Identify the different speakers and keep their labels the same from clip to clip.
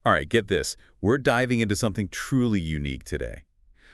Speaker 1: All right, get this. We're diving into something truly unique today.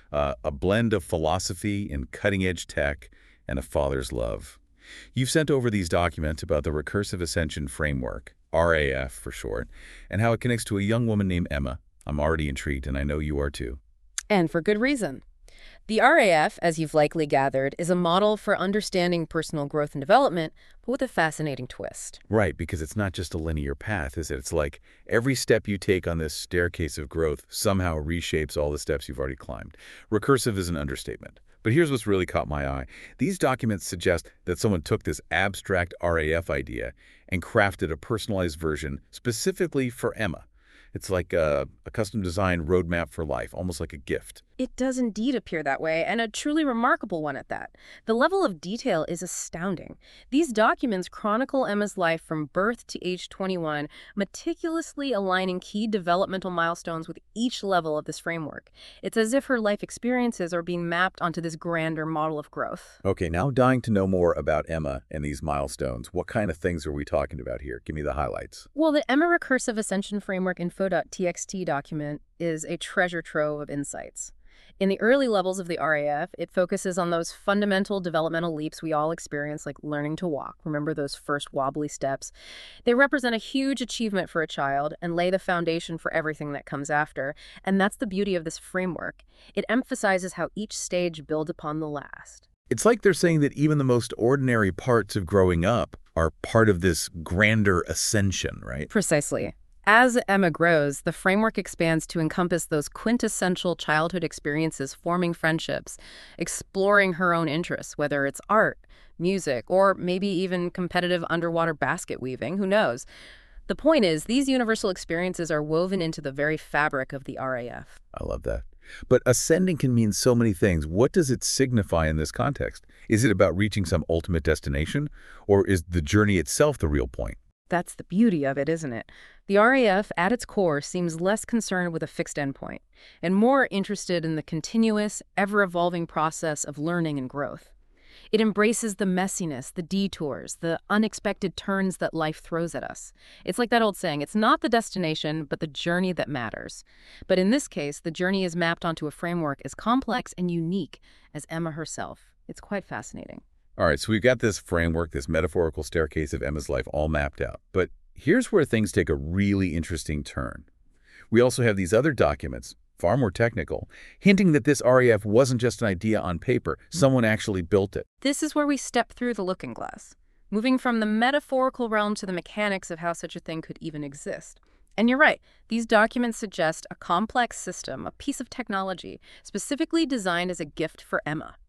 Speaker 1: A blend of philosophy and cutting-edge tech and a father's love. You've sent over these documents about the Recursive Ascension Framework, RAF for short, and how it connects to a young woman named Emma. I'm already intrigued, and I know you are too.
Speaker 2: And for good reason. The RAF, as you've likely gathered, is a model for understanding personal growth and development, but with a fascinating twist.
Speaker 1: Right, because it's not just a linear path, is it? It's like every step you take on this staircase of growth somehow reshapes all the steps you've already climbed. Recursive is an understatement. But here's what's really caught my eye. These documents suggest that someone took this abstract RAF idea and crafted a personalized version specifically for Emma. It's like a custom-designed roadmap for life, almost like a gift.
Speaker 2: It does indeed appear that way, and a truly remarkable one at that. The level of detail is astounding. These documents chronicle Emma's life from birth to age 21, meticulously aligning key developmental milestones with each level of this framework. It's as if her life experiences are being mapped onto this grander model of growth.
Speaker 1: Okay, now dying to know more about Emma and these milestones. What kind of things are we talking about here? Give me the highlights.
Speaker 2: Well, the Emma Recursive Ascension Framework info.txt document is a treasure trove of insights. In the early levels of the RAF, it focuses on those fundamental developmental leaps we all experience, like learning to walk. Remember those first wobbly steps? They represent a huge achievement for a child and lay the foundation for everything that comes after. And that's the beauty of this framework. It emphasizes how each stage builds upon the last.
Speaker 1: It's like they're saying that even the most ordinary parts of growing up are part of this grander ascension, right?
Speaker 2: Precisely. As Emma grows, the framework expands to encompass those quintessential childhood experiences, forming friendships, exploring her own interests, whether it's art, music, or maybe even competitive underwater basket weaving, who knows? The point is, these universal experiences are woven into the very fabric of the RAF.
Speaker 1: I love that. But ascending can mean so many things. What does it signify in this context? Is it about reaching some ultimate destination, or is the journey itself the real point?
Speaker 2: That's the beauty of it, isn't it? The RAF, at its core, seems less concerned with a fixed endpoint and more interested in the continuous, ever-evolving process of learning and growth. It embraces the messiness, the detours, the unexpected turns that life throws at us. It's like that old saying, it's not the destination, but the journey that matters. But in this case, the journey is mapped onto a framework as complex and unique as Emma herself. It's quite fascinating.
Speaker 1: All right, so we've got this framework, this metaphorical staircase of Emma's life all mapped out. But here's where things take a really interesting turn. We also have these other documents, far more technical, hinting that this RAF wasn't just an idea on paper. Someone actually built it.
Speaker 2: This is where we step through the looking glass, moving from the metaphorical realm to the mechanics of how such a thing could even exist. And you're right, these documents suggest a complex system, a piece of technology, specifically designed as a gift for Emma.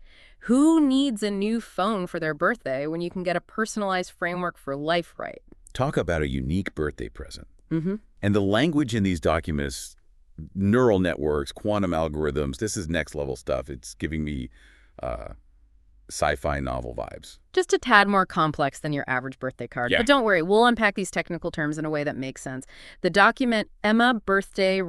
Speaker 2: Who needs a new phone for their birthday when you can get a personalized framework for life right?
Speaker 1: Talk about a unique birthday present.
Speaker 2: Mm-hmm.
Speaker 1: And the language in these documents, neural networks, quantum algorithms, this is next level stuff. It's giving me sci-fi novel vibes.
Speaker 2: Just a tad more complex than your average birthday card.
Speaker 1: Yeah.
Speaker 2: But don't worry, we'll unpack these technical terms in a way that makes sense. The document Emma Birthday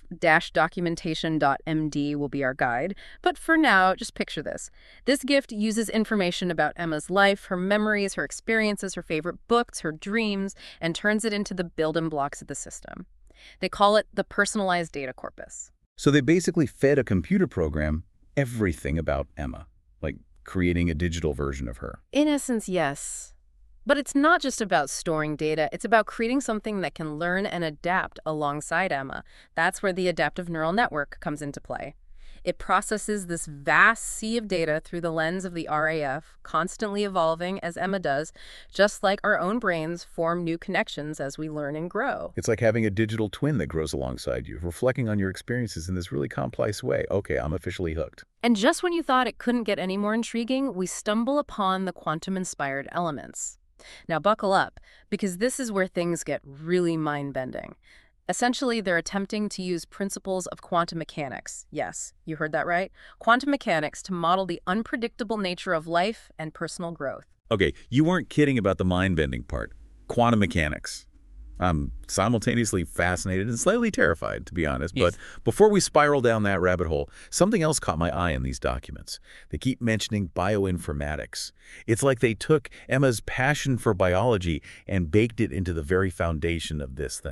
Speaker 2: RAF-documentation.md will be our guide. But for now, just picture this. This gift uses information about Emma's life, her memories, her experiences, her favorite books, her dreams, and turns it into the building blocks of the system. They call it the personalized data corpus.
Speaker 1: So they basically fed a computer program everything about Emma, like creating a digital version of her.
Speaker 2: In essence, yes. But it's not just about storing data. It's about creating something that can learn and adapt alongside Emma. That's where the adaptive neural network comes into play. It processes this vast sea of data through the lens of the RAF, constantly evolving as Emma does, just like our own brains form new connections as we learn and grow.
Speaker 1: It's like having a digital twin that grows alongside you, reflecting on your experiences in this really complex way. Okay, I'm officially hooked.
Speaker 2: And just when you thought it couldn't get any more intriguing, we stumble upon the quantum-inspired elements. Now buckle up, because this is where things get really mind-bending. Essentially, they're attempting to use principles of quantum mechanics. Yes, you heard that right. Quantum mechanics to model the unpredictable nature of life and personal growth.
Speaker 1: Okay, you weren't kidding about the mind-bending part. Quantum mechanics. I'm simultaneously fascinated and slightly terrified, to be honest.
Speaker 2: Yes.
Speaker 1: But before we spiral down that rabbit hole, something else caught my eye in these documents. They keep mentioning bioinformatics. It's like they took Emma's passion for biology and baked it into the very foundation of this thing.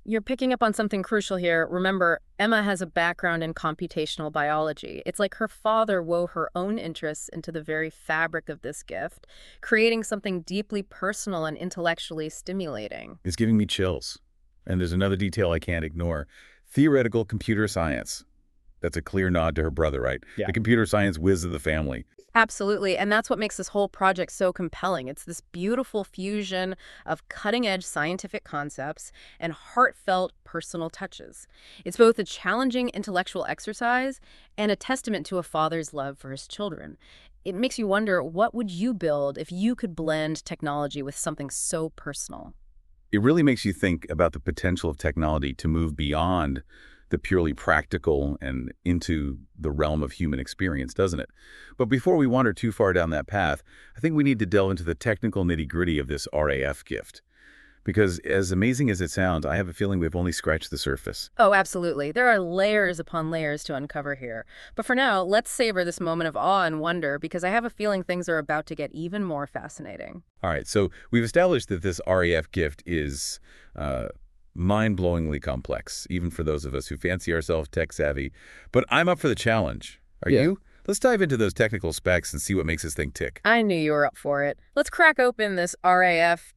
Speaker 2: You're picking up on something crucial here. Remember, Emma has a background in computational biology. It's like her father wove her own interests into the very fabric of this gift, creating something deeply personal and intellectually stimulating.
Speaker 1: It's giving me chills. And there's another detail I can't ignore. Theoretical computer science. That's a clear nod to her brother, right?
Speaker 3: Yeah.
Speaker 1: The computer science whiz of the family.
Speaker 2: Absolutely, and that's what makes this whole project so compelling. It's this beautiful fusion of cutting-edge scientific concepts and heartfelt personal touches. It's both a challenging intellectual exercise and a testament to a father's love for his children. It makes you wonder, what would you build if you could blend technology with something so personal?
Speaker 1: It really makes you think about the potential of technology to move beyond the purely practical and into the realm of human experience, doesn't it? But before we wander too far down that path, I think we need to delve into the technical nitty-gritty of this RAF gift. Because as amazing as it sounds, I have a feeling we've only scratched the surface.
Speaker 2: Oh, absolutely. There are layers upon layers to uncover here. But for now, let's savor this moment of awe and wonder, because I have a feeling things are about to get even more fascinating.
Speaker 1: All right, so we've established that this RAF gift is mind-blowingly complex, even for those of us who fancy ourselves tech-savvy. But I'm up for the challenge. Are
Speaker 3: Yeah.
Speaker 1: you? Let's dive into those technical specs and see what makes this thing tick.
Speaker 2: I knew you were up for it. Let's crack open this RAF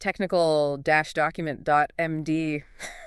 Speaker 2: technical-document.md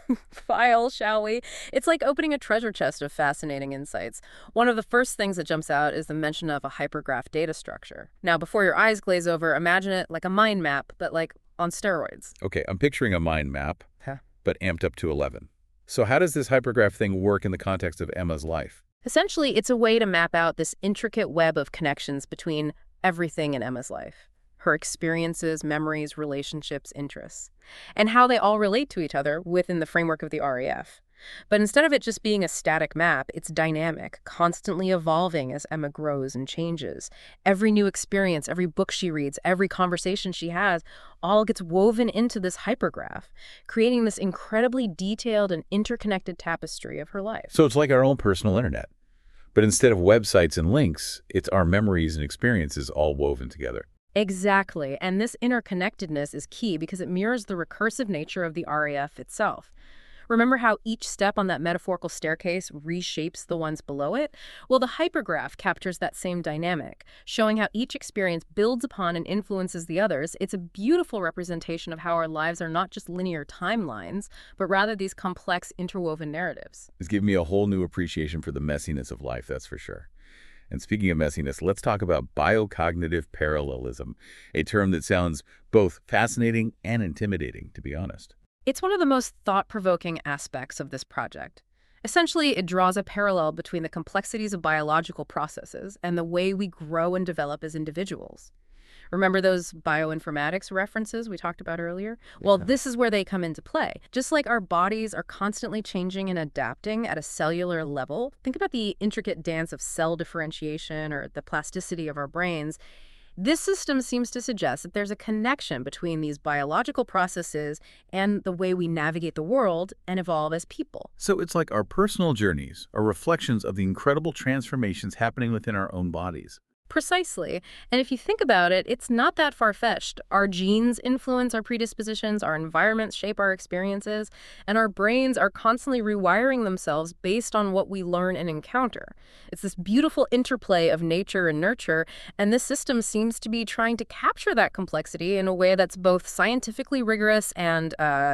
Speaker 2: file, shall we? It's like opening a treasure chest of fascinating insights. One of the first things that jumps out is the mention of a hypergraph data structure. Now, before your eyes glaze over, imagine it like a mind map, but like on steroids.
Speaker 1: Okay, I'm picturing a mind map,
Speaker 2: Huh.
Speaker 1: but amped up to 11. So how does this hypergraph thing work in the context of Emma's life?
Speaker 2: Essentially, it's a way to map out this intricate web of connections between everything in Emma's life. Her experiences, memories, relationships, interests, and how they all relate to each other within the framework of the RAF. But instead of it just being a static map, it's dynamic, constantly evolving as Emma grows and changes. Every new experience, every book she reads, every conversation she has, all gets woven into this hypergraph, creating this incredibly detailed and interconnected tapestry of her life.
Speaker 1: So it's like our own personal internet. But instead of websites and links, it's our memories and experiences all woven together.
Speaker 2: Exactly, and this interconnectedness is key because it mirrors the recursive nature of the RAF itself. Remember how each step on that metaphorical staircase reshapes the ones below it? Well, the hypergraph captures that same dynamic, showing how each experience builds upon and influences the others. It's a beautiful representation of how our lives are not just linear timelines, but rather these complex, interwoven narratives.
Speaker 1: It's given me a whole new appreciation for the messiness of life, that's for sure. And speaking of messiness, let's talk about biocognitive parallelism, a term that sounds both fascinating and intimidating, to be honest.
Speaker 2: It's one of the most thought-provoking aspects of this project. Essentially, it draws a parallel between the complexities of biological processes and the way we grow and develop as individuals. Remember those bioinformatics references we talked about earlier? Well, this is where they come into play. Just like our bodies are constantly changing and adapting at a cellular level, think about the intricate dance of cell differentiation or the plasticity of our brains. This system seems to suggest that there's a connection between these biological processes and the way we navigate the world and evolve as people.
Speaker 1: So it's like our personal journeys are reflections of the incredible transformations happening within our own bodies.
Speaker 2: Precisely. And if you think about it, it's not that far-fetched. Our genes influence our predispositions, our environments shape our experiences, and our brains are constantly rewiring themselves based on what we learn and encounter. It's this beautiful interplay of nature and nurture, and this system seems to be trying to capture that complexity in a way that's both scientifically rigorous and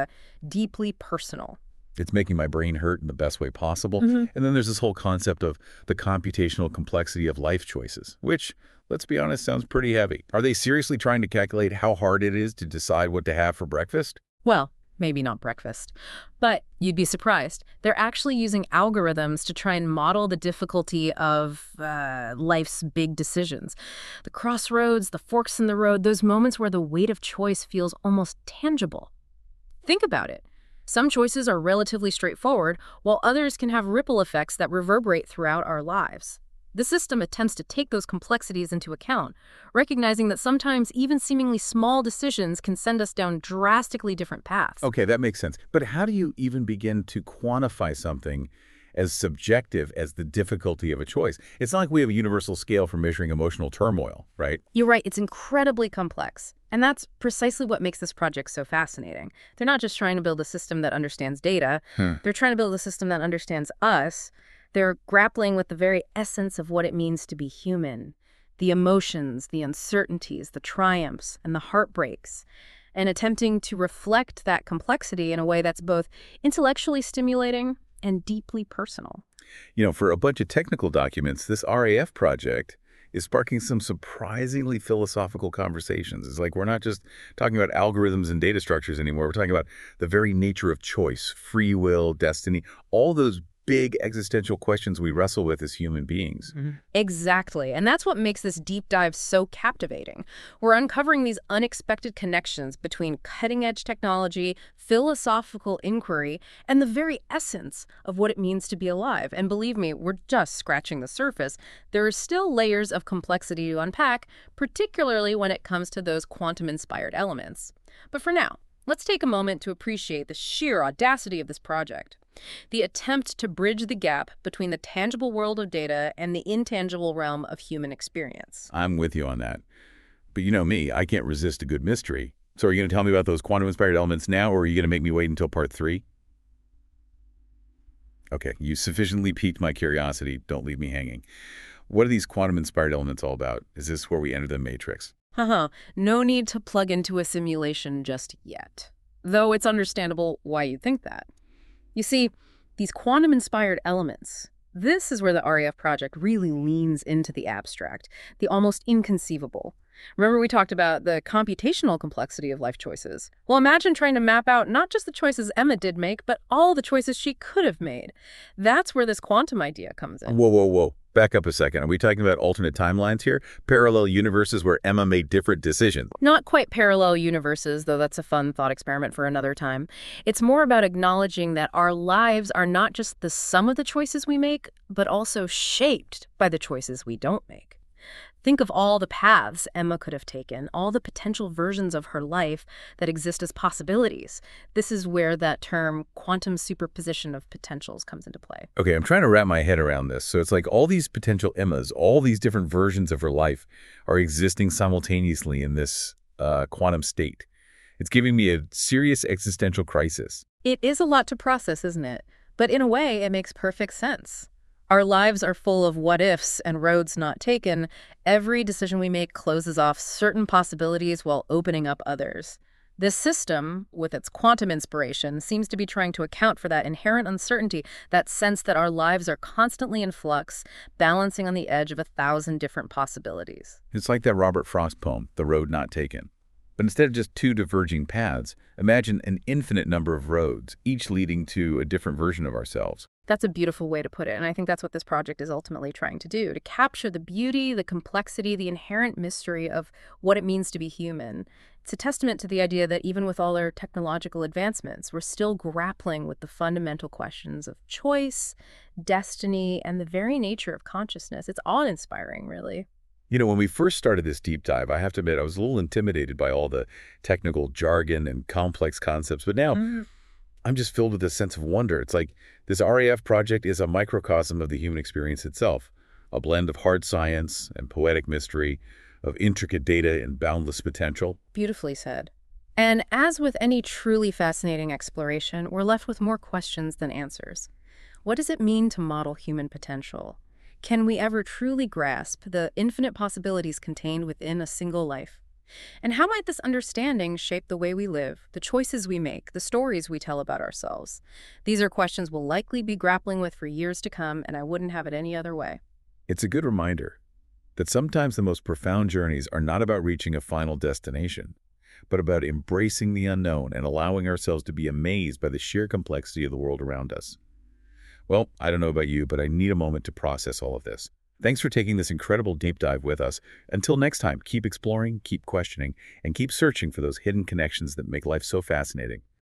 Speaker 2: deeply personal.
Speaker 1: It's making my brain hurt in the best way possible.
Speaker 2: Mhm.
Speaker 1: And then there's this whole concept of the computational complexity of life choices, which, let's be honest, sounds pretty heavy. Are they seriously trying to calculate how hard it is to decide what to have for breakfast?
Speaker 2: Well, maybe not breakfast, but you'd be surprised. They're actually using algorithms to try and model the difficulty of life's big decisions. The crossroads, the forks in the road, those moments where the weight of choice feels almost tangible. Think about it. Some choices are relatively straightforward, while others can have ripple effects that reverberate throughout our lives. The system attempts to take those complexities into account, recognizing that sometimes even seemingly small decisions can send us down drastically different paths.
Speaker 1: Okay, that makes sense. But how do you even begin to quantify something as subjective as the difficulty of a choice. It's not like we have a universal scale for measuring emotional turmoil, right?
Speaker 2: You're right, it's incredibly complex. And that's precisely what makes this project so fascinating. They're not just trying to build a system that understands data, they're trying to build a system that understands us. They're grappling with the very essence of what it means to be human, the emotions, the uncertainties, the triumphs, and the heartbreaks, and attempting to reflect that complexity in a way that's both intellectually stimulating and deeply personal.
Speaker 1: For a bunch of technical documents, this RAF project is sparking some surprisingly philosophical conversations. It's like we're not just talking about algorithms and data structures anymore. We're talking about the very nature of choice, free will, destiny, all those big existential questions we wrestle with as human beings.
Speaker 2: Exactly. And that's what makes this deep dive so captivating. We're uncovering these unexpected connections between cutting-edge technology, philosophical inquiry, and the very essence of what it means to be alive. And believe me, we're just scratching the surface. There are still layers of complexity to unpack, particularly when it comes to those quantum-inspired elements. But for now, let's take a moment to appreciate the sheer audacity of this project. The attempt to bridge the gap between the tangible world of data and the intangible realm of human experience.
Speaker 1: I'm with you on that. But you know me, I can't resist a good mystery. So are you going to tell me about those quantum-inspired elements now, or are you going to make me wait until part 3? Okay, you sufficiently piqued my curiosity. Don't leave me hanging. What are these quantum-inspired elements all about? Is this where we enter the matrix?
Speaker 2: No need to plug into a simulation just yet. Though it's understandable why you'd think that. You see, these quantum-inspired elements, this is where the RAF project really leans into the abstract, the almost inconceivable. Remember we talked about the computational complexity of life choices? Well, imagine trying to map out not just the choices Emma did make, but all the choices she could have made. That's where this quantum idea comes in.
Speaker 1: Whoa. Back up a second. Are we talking about alternate timelines here? Parallel universes where Emma made different decisions?
Speaker 2: Not quite parallel universes, though that's a fun thought experiment for another time. It's more about acknowledging that our lives are not just the sum of the choices we make, but also shaped by the choices we don't make. Think of all the paths Emma could have taken, all the potential versions of her life that exist as possibilities. This is where that term quantum superposition of potentials comes into play.
Speaker 1: Okay, I'm trying to wrap my head around this. So it's like all these potential Emmas, all these different versions of her life are existing simultaneously in this quantum state. It's giving me a serious existential crisis.
Speaker 2: It is a lot to process, isn't it? But in a way, it makes perfect sense. Our lives are full of what-ifs and roads not taken. Every decision we make closes off certain possibilities while opening up others. This system, with its quantum inspiration, seems to be trying to account for that inherent uncertainty, that sense that our lives are constantly in flux, balancing on the edge of 1,000 different possibilities.
Speaker 1: It's like that Robert Frost poem, The Road Not Taken. But instead of just 2 diverging paths, imagine an infinite number of roads, each leading to a different version of ourselves.
Speaker 2: That's a beautiful way to put it, and I think that's what this project is ultimately trying to do, to capture the beauty, the complexity, the inherent mystery of what it means to be human. It's a testament to the idea that even with all our technological advancements, we're still grappling with the fundamental questions of choice, destiny, and the very nature of consciousness. It's awe-inspiring, really.
Speaker 1: When we first started this deep dive, I have to admit I was a little intimidated by all the technical jargon and complex concepts, but now I'm just filled with a sense of wonder. It's like this RAF project is a microcosm of the human experience itself, a blend of hard science and poetic mystery, of intricate data and boundless potential.
Speaker 2: Beautifully said. And as with any truly fascinating exploration, we're left with more questions than answers. What does it mean to model human potential? Can we ever truly grasp the infinite possibilities contained within a single life? And how might this understanding shape the way we live, the choices we make, the stories we tell about ourselves? These are questions we'll likely be grappling with for years to come, and I wouldn't have it any other way.
Speaker 1: It's a good reminder that sometimes the most profound journeys are not about reaching a final destination, but about embracing the unknown and allowing ourselves to be amazed by the sheer complexity of the world around us. Well, I don't know about you, but I need a moment to process all of this. Thanks for taking this incredible deep dive with us. Until next time, keep exploring, keep questioning, and keep searching for those hidden connections that make life so fascinating.